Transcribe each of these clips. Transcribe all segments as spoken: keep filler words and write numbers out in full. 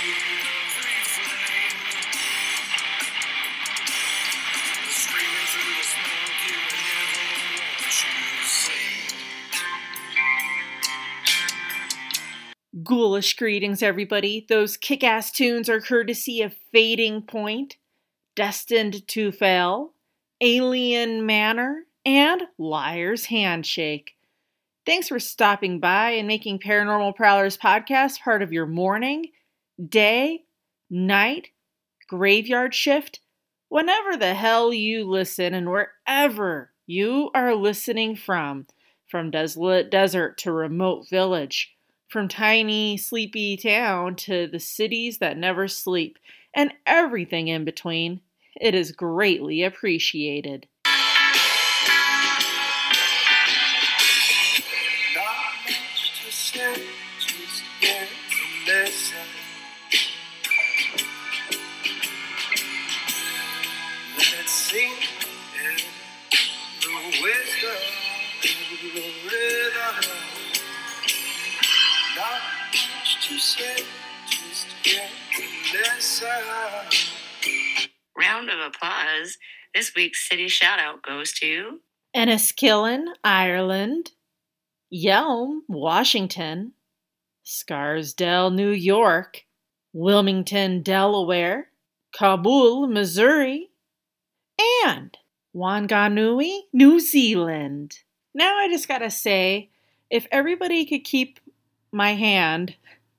Ghoulish greetings, everybody. Those kick-ass tunes are courtesy of Fading Point, Destined to Fail, Alien Manor, and Liar's Handshake. Thanks for stopping by and making Paranormal Prowlers podcast part of your morning, day, night, graveyard shift, whenever the hell you listen and wherever you are listening from, from desolate desert to remote village, from tiny, sleepy town to the cities that never sleep, and everything in between. It is greatly appreciated. Not much to say, just get to listen. Let it sink in the wisdom in the rhythm. Not much to say, just get to listen. Round of applause. This week's city shout-out goes to Enniskillen, Ireland, Yelm, Washington, Scarsdale, New York, Wilmington, Delaware, Kabul, Missouri, and Wanganui, New Zealand. Now I just gotta say, if everybody could keep my hand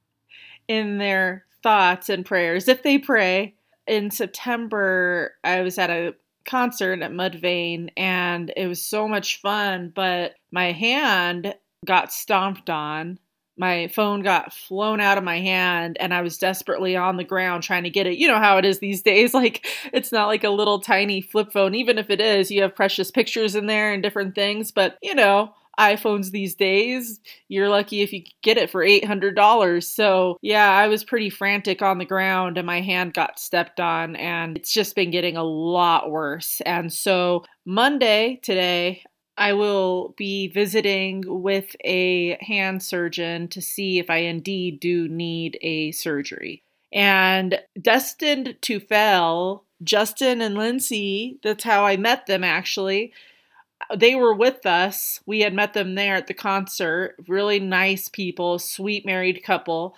in their thoughts and prayers, if they pray. In September, I was at a concert at Mudvayne, and it was so much fun, but my hand got stomped on. My phone got flown out of my hand, and I was desperately on the ground trying to get it. You know how it is these days. Like, it's not like a little tiny flip phone. Even if it is, you have precious pictures in there and different things. But, you know, iPhones these days, you're lucky if you get it for eight hundred dollars. So yeah, I was pretty frantic on the ground and my hand got stepped on, and it's just been getting a lot worse. And so Monday, today, I will be visiting with a hand surgeon to see if I indeed do need a surgery. And Destined to Fail, Justin and Lindsay, that's how I met them actually. They were with us. We had met them there at the concert. Really nice people, sweet married couple.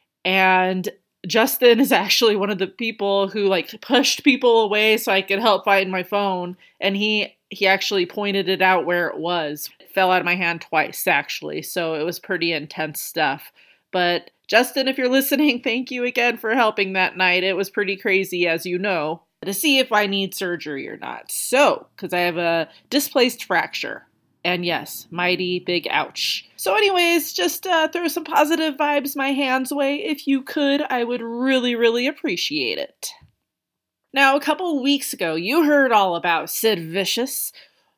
And Justin is actually one of the people who like pushed people away so I could help find my phone. And he he actually pointed it out where it was. It fell out of my hand twice, actually. So it was pretty intense stuff. But Justin, if you're listening, thank you again for helping that night. It was pretty crazy, as you know, to see if I need surgery or not. So, because I have a displaced fracture. And yes, mighty big ouch. So anyways, just uh, throw some positive vibes my hand's way. If you could, I would really, really appreciate it. Now, a couple weeks ago, you heard all about Sid Vicious,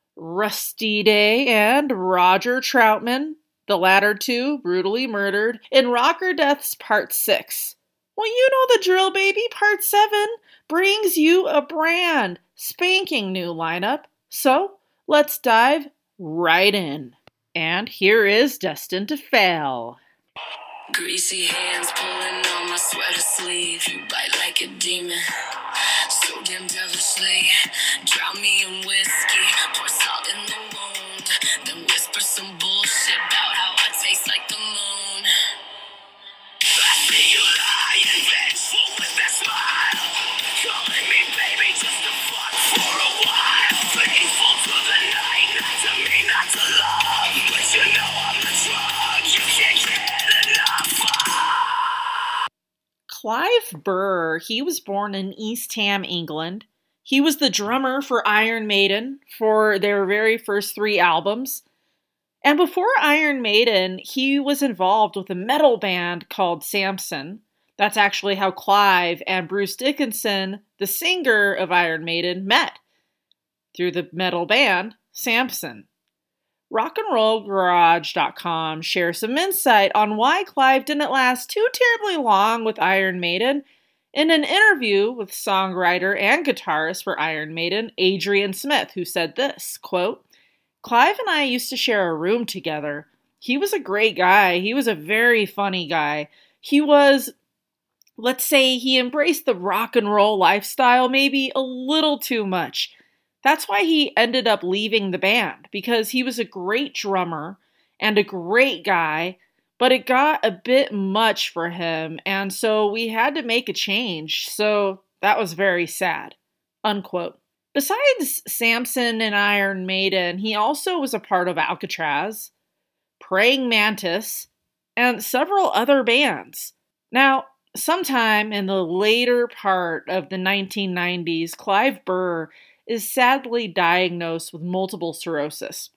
Rusty Day, and Roger Troutman, the latter two brutally murdered in Rocker Deaths Part six. Well, you know the drill, baby. Part seven brings you a brand spanking new lineup. So, let's dive right in. And here is Destined to Fail. Greasy hands pulling on my sweater sleeve. You bite like a demon, so damn devilishly. Drown me in whiskey, pour salt in the wound, then whisper some bullshit about how I taste like the moon. I see you lying, vengeful with that smile, calling me baby just to fuck for a while. Faithful to the night, not to me, not to love, but you know I'm the drug you can't get enough of. Clive Burr, he was born in East Ham, England. He was the drummer for Iron Maiden for their very first three albums. And before Iron Maiden, he was involved with a metal band called Samson. That's actually how Clive and Bruce Dickinson, the singer of Iron Maiden, met. Through the metal band, Samson. rock and roll garage dot com shares some insight on why Clive didn't last too terribly long with Iron Maiden in an interview with songwriter and guitarist for Iron Maiden, Adrian Smith, who said this, quote, Clive and I used to share a room together. He was a great guy. He was a very funny guy. He was let's say he embraced the rock and roll lifestyle maybe a little too much. That's why he ended up leaving the band, because he was a great drummer and a great guy, but it got a bit much for him, and so we had to make a change, so that was very sad. Unquote. Besides Samson and Iron Maiden, he also was a part of Alcatraz, Praying Mantis, and several other bands. Now, sometime in the later part of the nineteen nineties, Clive Burr is sadly diagnosed with multiple sclerosis.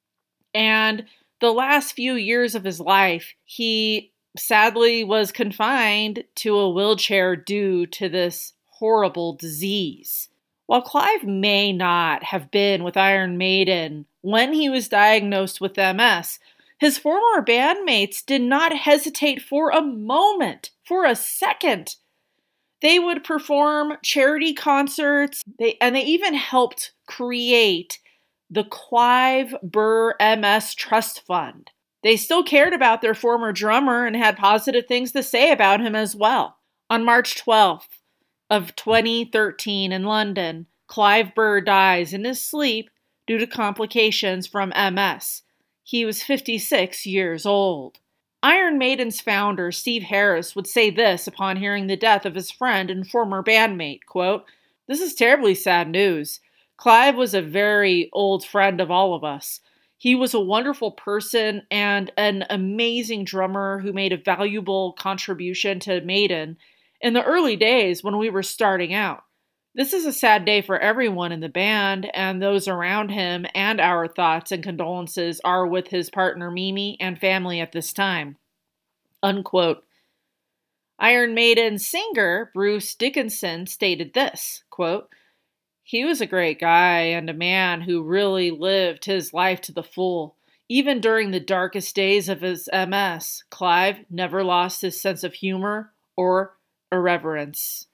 And the last few years of his life, he sadly was confined to a wheelchair due to this horrible disease. While Clive may not have been with Iron Maiden when he was diagnosed with M S, his former bandmates did not hesitate for a moment, for a second. They would perform charity concerts, they, and they even helped create the Clive Burr M S Trust Fund. They still cared about their former drummer and had positive things to say about him as well. On March twelfth of twenty thirteen in London, Clive Burr dies in his sleep due to complications from M S. He was fifty-six years old. Iron Maiden's founder, Steve Harris, would say this upon hearing the death of his friend and former bandmate, quote, "This is terribly sad news. Clive was a very old friend of all of us. He was a wonderful person and an amazing drummer who made a valuable contribution to Maiden in the early days when we were starting out. This is a sad day for everyone in the band and those around him, and our thoughts and condolences are with his partner Mimi and family at this time." Unquote. Iron Maiden singer Bruce Dickinson stated this, quote, "He was a great guy and a man who really lived his life to the full. Even during the darkest days of his M S, Clive never lost his sense of humor or irreverence."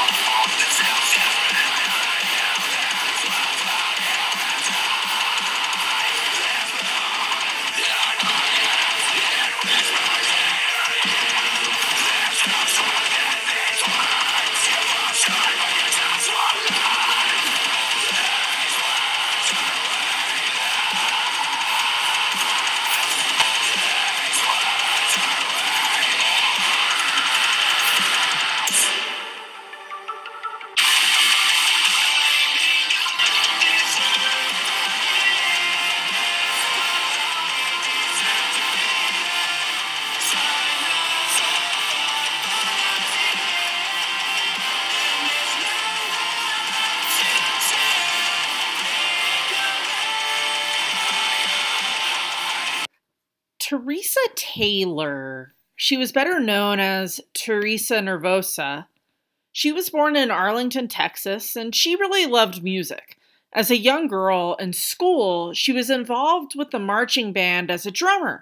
Teresa Taylor, she was better known as Teresa Nervosa. She was born in Arlington, Texas, and she really loved music. As a young girl in school, she was involved with the marching band as a drummer.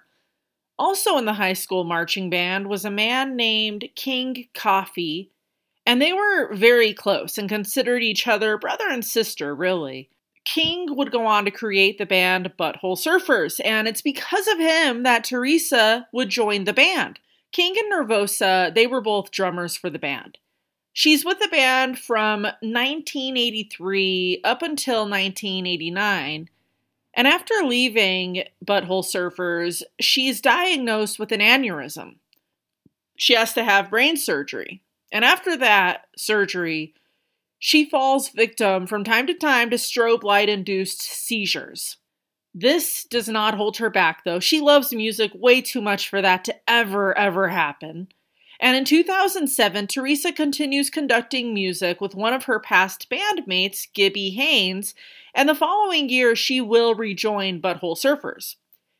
Also in the high school marching band was a man named King Coffey, and they were very close and considered each other brother and sister, really. King would go on to create the band Butthole Surfers, and it's because of him that Teresa would join the band. King and Nervosa, they were both drummers for the band. She's with the band from nineteen eighty-three up until nineteen eighty-nine, and after leaving Butthole Surfers, she's diagnosed with an aneurysm. She has to have brain surgery, and after that surgery, she falls victim from time to time to strobe light-induced seizures. This does not hold her back, though. She loves music way too much for that to ever, ever happen. And in two thousand seven, Teresa continues conducting music with one of her past bandmates, Gibby Haynes, and the following year she will rejoin Butthole Surfers.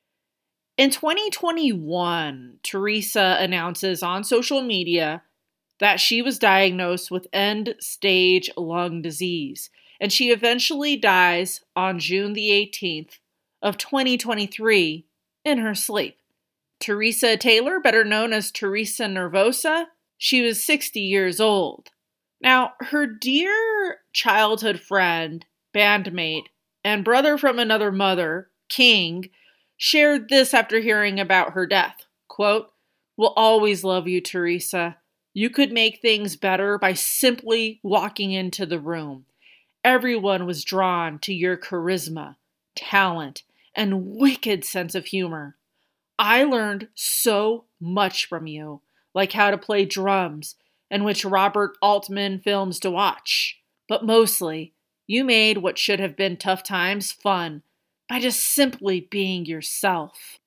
In twenty twenty-one, Teresa announces on social media that she was diagnosed with end-stage lung disease, and she eventually dies on June the eighteenth of twenty twenty-three in her sleep. Teresa Taylor, better known as Teresa Nervosa, she was sixty years old. Now, her dear childhood friend, bandmate, and brother from another mother, King, shared this after hearing about her death. Quote, "We'll always love you, Teresa. You could make things better by simply walking into the room. Everyone was drawn to your charisma, talent, and wicked sense of humor. I learned so much from you, like how to play drums and which Robert Altman films to watch. But mostly, you made what should have been tough times fun by just simply being yourself.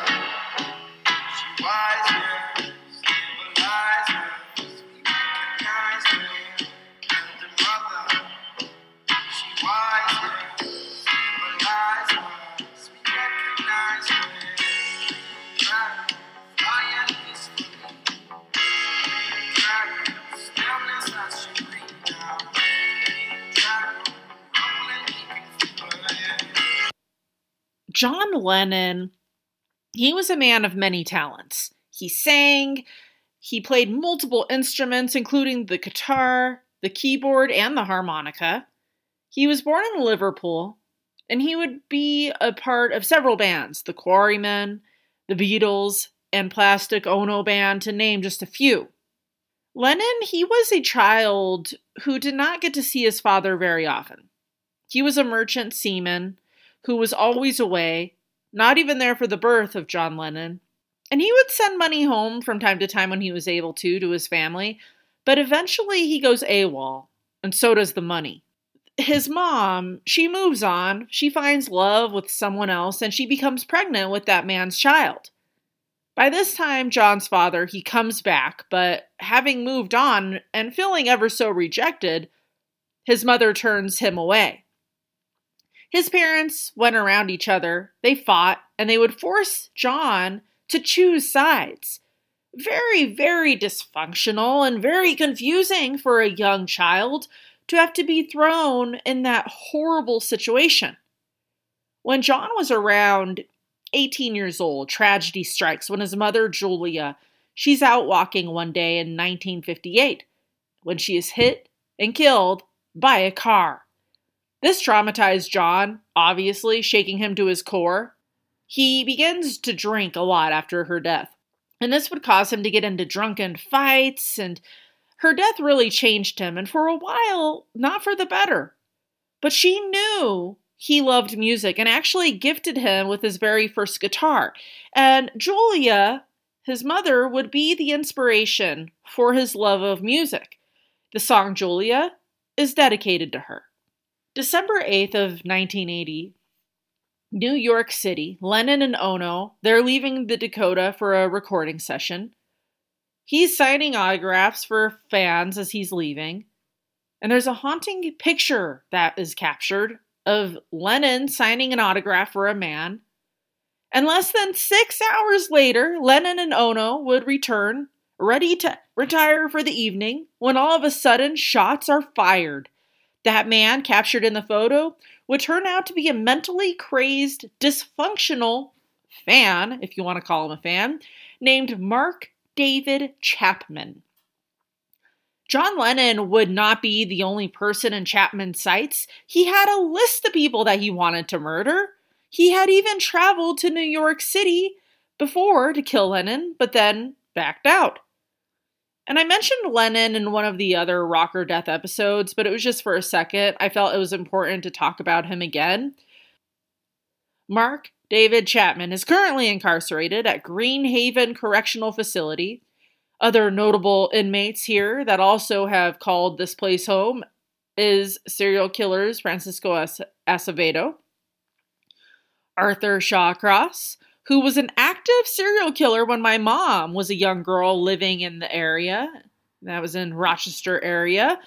John Lennon, he was a man of many talents. He sang, he played multiple instruments, including the guitar, the keyboard, and the harmonica. He was born in Liverpool, and he would be a part of several bands, the Quarrymen, the Beatles, and Plastic Ono Band, to name just a few. Lennon, he was a child who did not get to see his father very often. He was a merchant seaman who was always away, not even there for the birth of John Lennon. And he would send money home from time to time when he was able to, to his family, but eventually he goes AWOL, and so does the money. His mom, she moves on, she finds love with someone else, and she becomes pregnant with that man's child. By this time, John's father, he comes back, but having moved on and feeling ever so rejected, his mother turns him away. His parents went around each other, they fought, and they would force John to choose sides. Very, very dysfunctional and very confusing for a young child to have to be thrown in that horrible situation. When John was around eighteen years old, tragedy strikes when his mother, Julia, she's out walking one day in nineteen fifty-eight when she is hit and killed by a car. This traumatized John, obviously shaking him to his core. He begins to drink a lot after her death, and this would cause him to get into drunken fights, and her death really changed him, and for a while, not for the better. But she knew he loved music and actually gifted him with his very first guitar. And Julia, his mother, would be the inspiration for his love of music. The song Julia is dedicated to her. December eighth of nineteen eighty, New York City, Lennon and Ono, they're leaving the Dakota for a recording session. He's signing autographs for fans as he's leaving. And there's a haunting picture that is captured of Lennon signing an autograph for a man. And less than six hours later, Lennon and Ono would return, ready to retire for the evening, when all of a sudden shots are fired. That man captured in the photo would turn out to be a mentally crazed, dysfunctional fan, if you want to call him a fan, named Mark David Chapman. John Lennon would not be the only person in Chapman's sights. He had a list of people that he wanted to murder. He had even traveled to New York City before to kill Lennon, but then backed out. And I mentioned Lennon in one of the other Rocker Death episodes, but it was just for a second. I felt it was important to talk about him again. Mark David Chapman is currently incarcerated at Green Haven Correctional Facility. Other notable inmates here that also have called this place home is serial killers Francisco Acevedo, Arthur Shawcross, who was an active serial killer when my mom was a young girl living in the area. That was in Rochester area.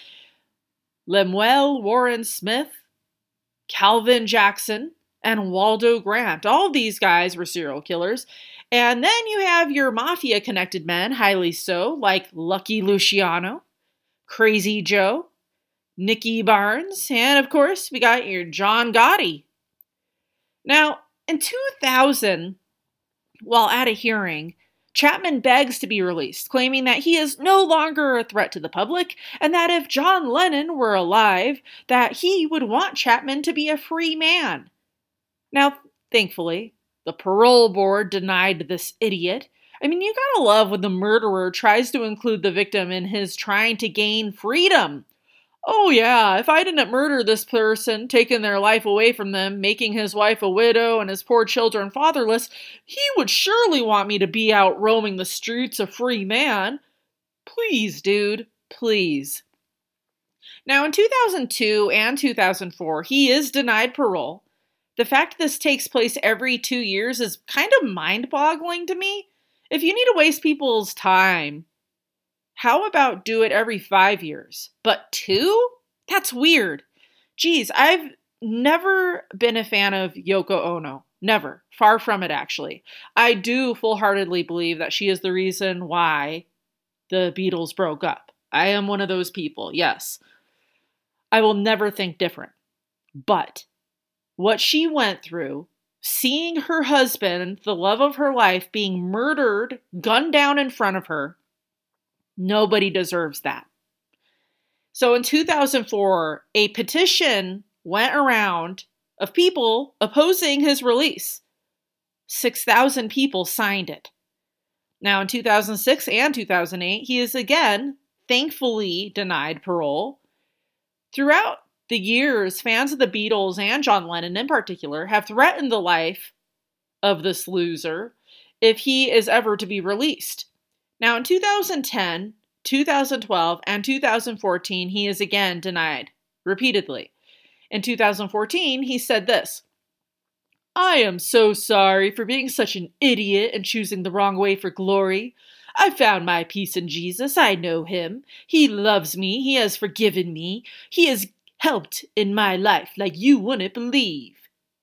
Lemuel Warren Smith, Calvin Jackson, and Waldo Grant. All of these guys were serial killers. And then you have your mafia-connected men, highly so, like Lucky Luciano, Crazy Joe, Nicky Barnes, and of course, we got your John Gotti. Now, in two thousand, while at a hearing, Chapman begs to be released, claiming that he is no longer a threat to the public, and that if John Lennon were alive, that he would want Chapman to be a free man. Now, thankfully, the parole board denied this idiot, I mean, you gotta love when the murderer tries to include the victim in his trying to gain freedom. Oh yeah, if I didn't murder this person, taking their life away from them, making his wife a widow and his poor children fatherless, he would surely want me to be out roaming the streets a free man. Please, dude, please. Now, in two thousand two and two thousand four, he is denied parole. The fact this takes place every two years is kind of mind-boggling to me. If you need to waste people's time, how about do it every five years? But two? That's weird. Geez, I've never been a fan of Yoko Ono. Never. Far from it, actually. I do full-heartedly believe that she is the reason why the Beatles broke up. I am one of those people, yes. I will never think different. But what she went through, seeing her husband, the love of her life, being murdered, gunned down in front of her, nobody deserves that. So in two thousand four, a petition went around of people opposing his release. six thousand people signed it. Now in two thousand six and two thousand eight, he is again, thankfully, denied parole. Throughout the years, fans of the Beatles and John Lennon in particular have threatened the life of this loser if he is ever to be released. Now, in two thousand ten, two thousand twelve, and two thousand fourteen, he is again denied, repeatedly. In two thousand fourteen, he said this, "I am so sorry for being such an idiot and choosing the wrong way for glory. I found my peace in Jesus. I know him. He loves me. He has forgiven me. He has helped in my life like you wouldn't believe."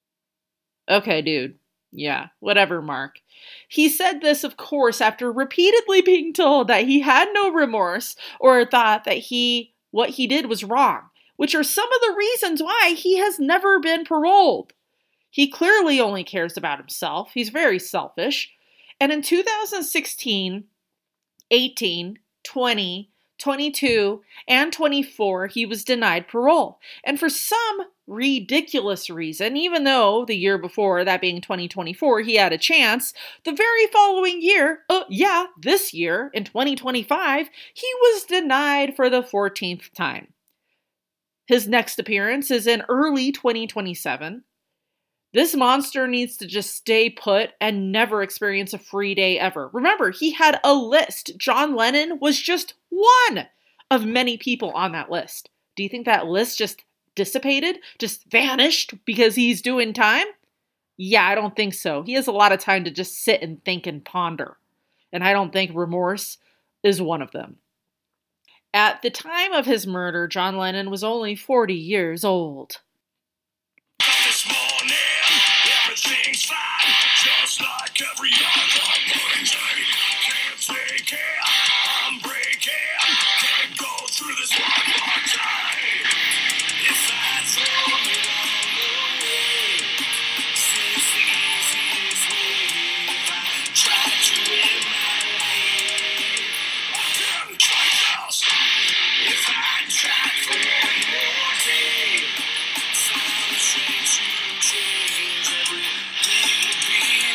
Okay, dude. Yeah, whatever, Mark. He said this, of course, after repeatedly being told that he had no remorse or thought that he what he did was wrong, which are some of the reasons why he has never been paroled. He clearly only cares about himself. He's very selfish. And in two thousand sixteen, eighteen, twenty, twenty-two, and twenty-four, he was denied parole. And for some ridiculous reason, even though the year before, that being twenty twenty-four, he had a chance, the very following year, uh, yeah, this year, in twenty twenty-five, he was denied for the fourteenth time. His next appearance is in early twenty twenty-seven. This monster needs to just stay put and never experience a free day ever. Remember, he had a list. John Lennon was just one of many people on that list. Do you think that list just dissipated, just vanished because he's doing time? Yeah, I don't think so. He has a lot of time to just sit and think and ponder. And I don't think remorse is one of them. At the time of his murder, John Lennon was only forty years old. This morning, everything's fine, just like every other Monday. Can't take it, I'm breaking, can't go through this one more time. If I throw it all away, it's the easiest way. If I try to end my life, I can try else. If I try for one more day, some straight to change, everything will be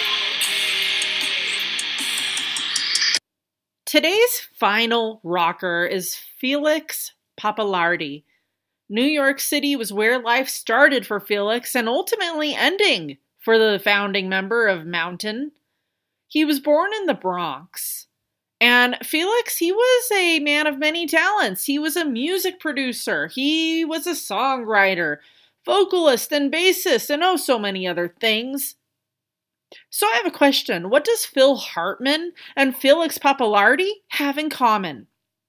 okay. Today's final rocker is Felix Pappalardi. New York City was where life started for Felix and ultimately ending for the founding member of Mountain. He was born in the Bronx. And Felix, he was a man of many talents. He was a music producer. He was a songwriter, vocalist, and bassist, and oh, so many other things. So I have a question. What does Phil Hartman and Felix Pappalardi have in common?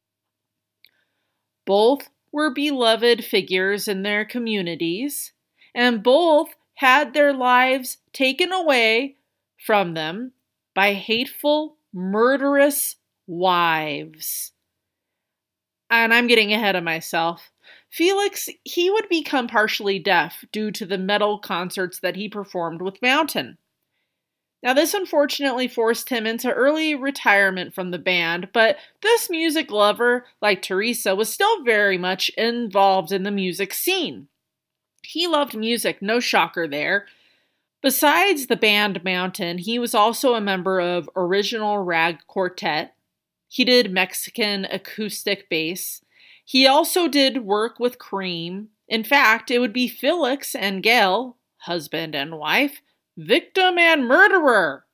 Both were beloved figures in their communities, and both had their lives taken away from them by hateful, murderous wives. And I'm getting ahead of myself. Felix, he would become partially deaf due to the metal concerts that he performed with Mountain. Now, this unfortunately forced him into early retirement from the band, but this music lover, like Teresa, was still very much involved in the music scene. He loved music, no shocker there. Besides the band Mountain, he was also a member of Original Rag Quartet. He did Mexican acoustic bass. He also did work with Cream. In fact, it would be Felix and Gail, husband and wife, victim and murderer,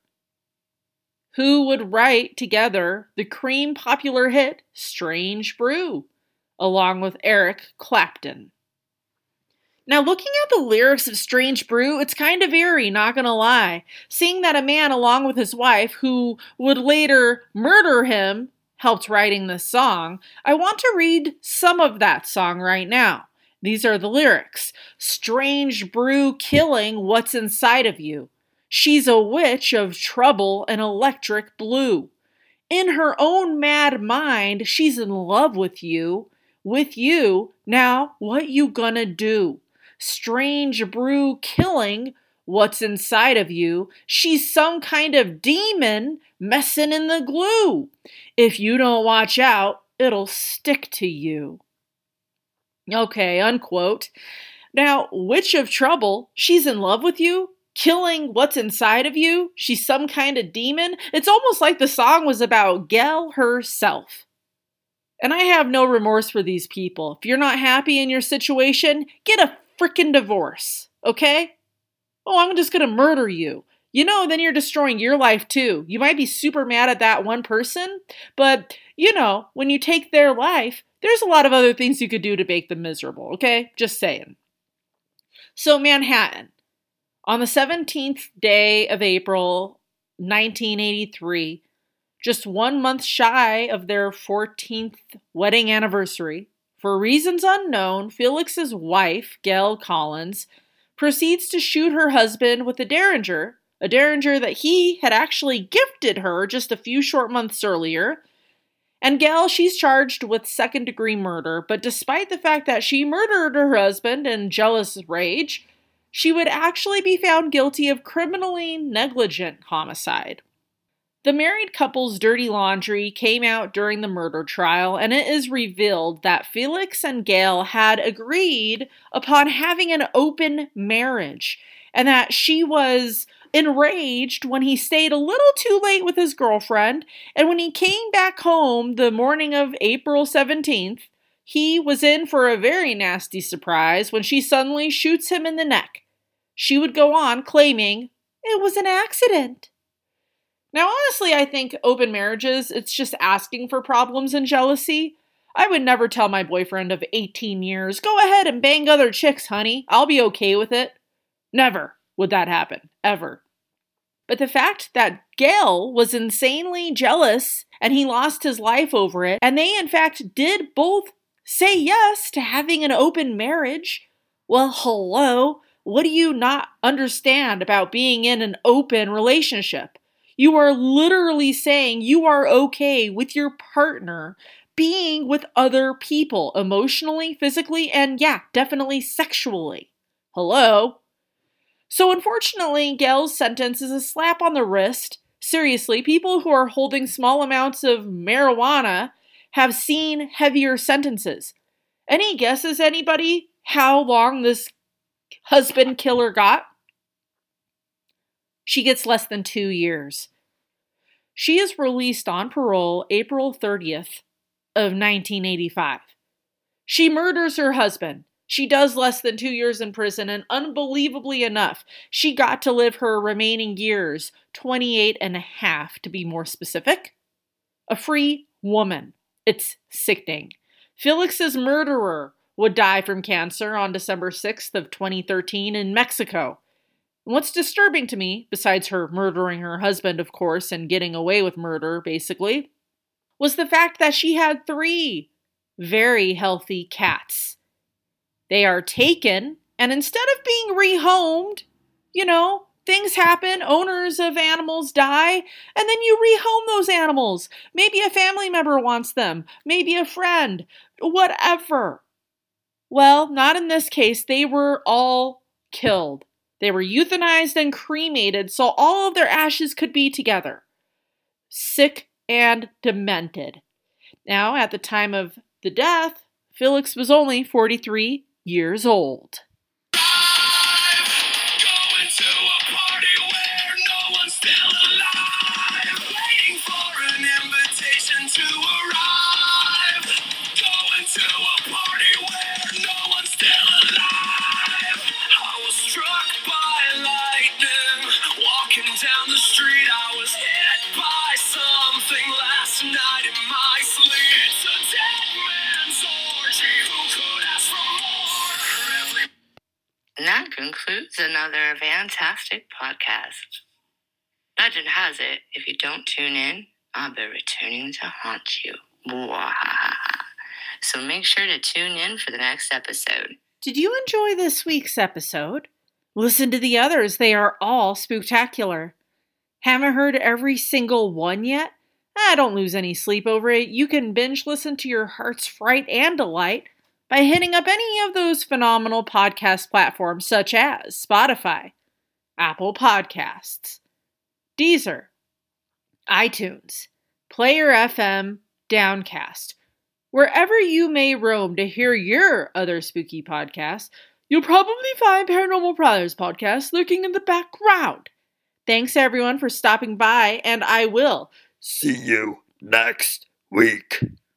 who would write together the Cream popular hit Strange Brew, along with Eric Clapton. Now, looking at the lyrics of Strange Brew, it's kind of eerie, not gonna lie. Seeing that a man, along with his wife, who would later murder him, helped writing this song, I want to read some of that song right now. These are the lyrics. Strange brew killing what's inside of you. She's a witch of trouble and electric blue. In her own mad mind, she's in love with you. With you, now what you gonna do? Strange brew killing what's inside of you. She's some kind of demon messing in the glue. If you don't watch out, it'll stick to you. Okay, unquote. Now, witch of trouble, she's in love with you? Killing what's inside of you? She's some kind of demon? It's almost like the song was about Gail herself. And I have no remorse for these people. If you're not happy in your situation, get a freaking divorce, okay? Oh, I'm just gonna murder you. You know, then you're destroying your life too. You might be super mad at that one person, but, you know, when you take their life, there's a lot of other things you could do to make them miserable, okay? Just saying. So, Manhattan. On the seventeenth day of April, nineteen eighty-three, just one month shy of their fourteenth wedding anniversary, for reasons unknown, Felix's wife, Gail Collins, proceeds to shoot her husband with a Derringer, a Derringer that he had actually gifted her just a few short months earlier. And Gail, she's charged with second-degree murder, but despite the fact that she murdered her husband in jealous rage, she would actually be found guilty of criminally negligent homicide. The married couple's dirty laundry came out during the murder trial, and it is revealed that Felix and Gail had agreed upon having an open marriage, and that she was enraged when he stayed a little too late with his girlfriend, and when he came back home the morning of April seventeenth, he was in for a very nasty surprise when she suddenly shoots him in the neck. She would go on claiming it was an accident. Now, honestly, I think open marriages, it's just asking for problems and jealousy. I would never tell my boyfriend of eighteen years, go ahead and bang other chicks, honey. I'll be okay with it. Never would that happen, ever. But the fact that Gail was insanely jealous and he lost his life over it, and they in fact did both say yes to having an open marriage, well, hello, what do you not understand about being in an open relationship? You are literally saying you are okay with your partner being with other people, emotionally, physically, and yeah, definitely sexually. Hello? So unfortunately, Gail's sentence is a slap on the wrist. Seriously, people who are holding small amounts of marijuana have seen heavier sentences. Any guesses, anybody, how long this husband killer got? She gets less than two years. She is released on parole April thirtieth of nineteen eighty-five. She murders her husband. She does less than two years in prison, and unbelievably enough, she got to live her remaining years, twenty-eight and a half to be more specific. A free woman. It's sickening. Felix's murderer would die from cancer on December sixth of twenty thirteen in Mexico. And what's disturbing to me, besides her murdering her husband, of course, and getting away with murder, basically, was the fact that she had three very healthy cats. They are taken, and instead of being rehomed, you know, things happen, owners of animals die, and then you rehome those animals. Maybe a family member wants them, maybe a friend, whatever. Well, not in this case. They were all killed. They were euthanized and cremated so all of their ashes could be together. Sick and demented. Now, at the time of the death, Felix was only forty-three years old. Going to a concludes another fantastic podcast. Legend has it, if you don't tune in, I'll be returning to haunt you. So make sure to tune in for the next episode. Did you enjoy this week's episode? Listen to the others. They are all spooktacular. Haven't heard every single one yet? Ah, don't lose any sleep over it. You can binge listen to your heart's fright and delight by hitting up any of those phenomenal podcast platforms such as Spotify, Apple Podcasts, Deezer, iTunes, Player F M, Downcast. Wherever you may roam to hear your other spooky podcasts, you'll probably find Paranormal Brothers podcast lurking in the background. Thanks everyone for stopping by, and I will See you next week.